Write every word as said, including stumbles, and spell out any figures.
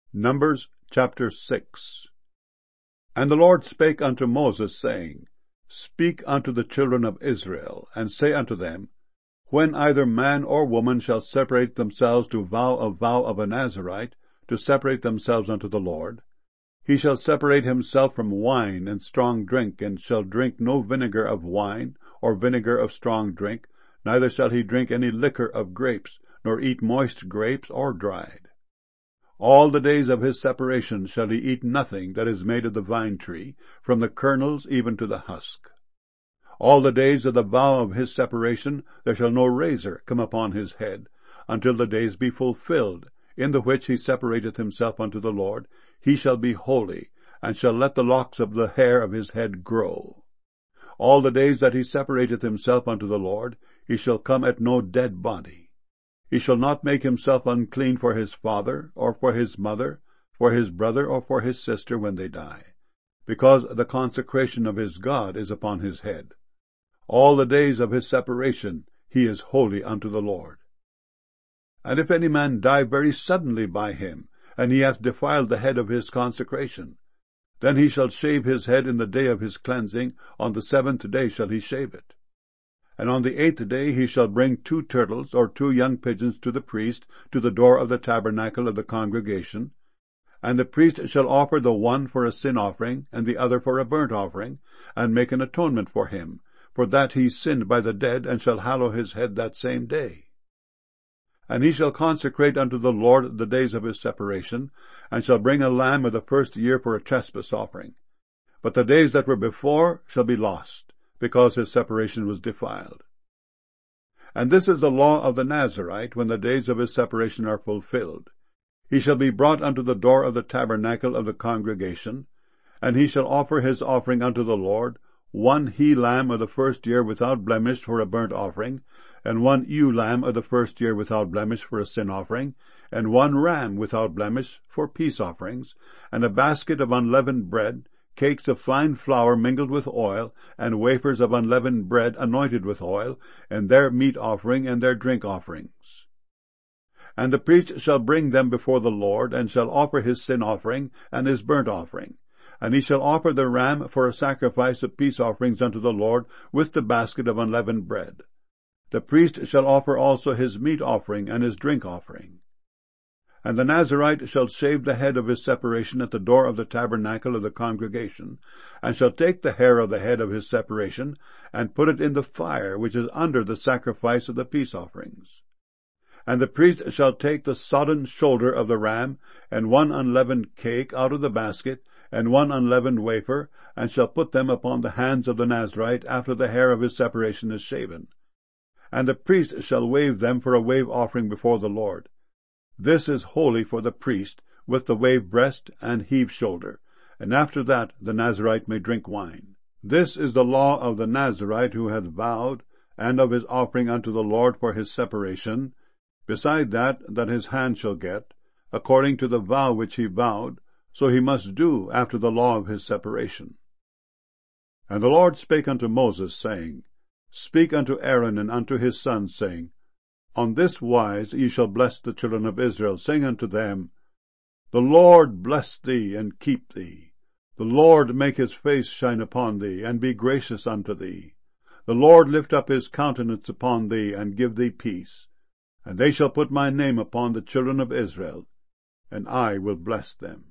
Numbers chapter six. And the Lord spake unto Moses, saying, Speak unto the children of Israel, and say unto them, When either man or woman shall separate themselves to vow a vow of a Nazarite, to separate themselves unto the Lord, he shall separate himself from wine and strong drink, and shall drink no vinegar of wine, or vinegar of strong drink, neither shall he drink any liquor of grapes, nor eat moist grapes or dried. All the days of his separation shall he eat nothing that is made of the vine tree, from the kernels even to the husk. All the days of the vow of his separation there shall no razor come upon his head, until the days be fulfilled, in the which he separateth himself unto the Lord. He shall be holy, and shall let the locks of the hair of his head grow. All the days that he separateth himself unto the Lord, he shall come at no dead body. He shall not make himself unclean for his father, or for his mother, for his brother, or for his sister when they die, because the consecration of his God is upon his head. All the days of his separation he is holy unto the Lord. And if any man die very suddenly by him, and he hath defiled the head of his consecration, then he shall shave his head in the day of his cleansing, on the seventh day shall he shave it. And on the eighth day he shall bring two turtles or two young pigeons to the priest to the door of the tabernacle of the congregation. And the priest shall offer the one for a sin offering, and the other for a burnt offering, and make an atonement for him, for that he sinned by the dead, and shall hallow his head that same day. And he shall consecrate unto the Lord the days of his separation, and shall bring a lamb of the first year for a trespass offering. But the days that were before shall be lost, because his separation was defiled. And this is the law of the Nazarite, when the days of his separation are fulfilled. He shall be brought unto the door of the tabernacle of the congregation, and he shall offer his offering unto the Lord, one he-lamb of the first year without blemish for a burnt offering, and one ewe-lamb of the first year without blemish for a sin offering, and one ram without blemish for peace offerings, and a basket of unleavened bread, cakes of fine flour mingled with oil, and wafers of unleavened bread anointed with oil, and their meat offering and their drink offerings. And the priest shall bring them before the Lord, and shall offer his sin offering and his burnt offering. And he shall offer the ram for a sacrifice of peace offerings unto the Lord, with the basket of unleavened bread. The priest shall offer also his meat offering and his drink offering. And the Nazarite shall shave the head of his separation at the door of the tabernacle of the congregation, and shall take the hair of the head of his separation, and put it in the fire which is under the sacrifice of the peace offerings. And the priest shall take the sodden shoulder of the ram, and one unleavened cake out of the basket, and one unleavened wafer, and shall put them upon the hands of the Nazarite after the hair of his separation is shaven. And the priest shall wave them for a wave offering before the Lord. This is holy for the priest, with the wave breast and heave shoulder, and after that the Nazarite may drink wine. This is the law of the Nazarite who hath vowed, and of his offering unto the Lord for his separation, beside that that his hand shall get, according to the vow which he vowed, so he must do after the law of his separation. And the Lord spake unto Moses, saying, Speak unto Aaron and unto his sons, saying, On this wise ye shall bless the children of Israel, saying unto them, The Lord bless thee, and keep thee. The Lord make his face shine upon thee, and be gracious unto thee. The Lord lift up his countenance upon thee, and give thee peace. And they shall put my name upon the children of Israel, and I will bless them.